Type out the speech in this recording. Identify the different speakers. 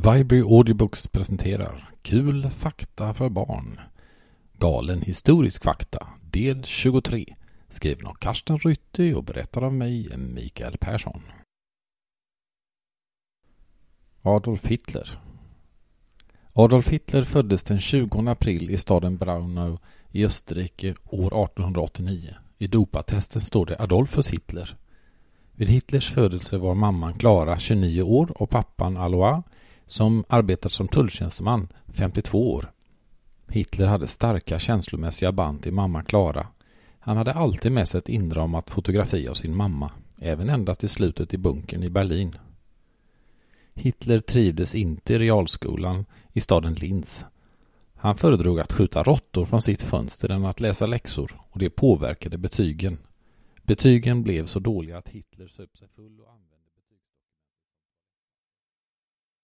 Speaker 1: Vibrary Audiobooks presenterar Kul fakta för barn. Galen historisk fakta, del 23. Skriven av Karsten Rytte och berättad av mig, Mikael Persson. Adolf Hitler. Adolf Hitler föddes den 20 april i staden Braunau i Österrike år 1889. I dopattesten står det Adolfus Hitler. Vid Hitlers födelse var mamman Clara 29 år och pappan Alois, som arbetat som tulltjänsteman, 52 år. Hitler hade starka känslomässiga band till mamma Clara. Han hade alltid med sig ett inramat fotografi av sin mamma, även ända till slutet i bunkern i Berlin. Hitler trivdes inte i realskolan i staden Linz. Han föredrog att skjuta råttor från sitt fönster än att läsa läxor, och det påverkade betygen. Betygen blev så dåliga att Hitler söp sig full och använde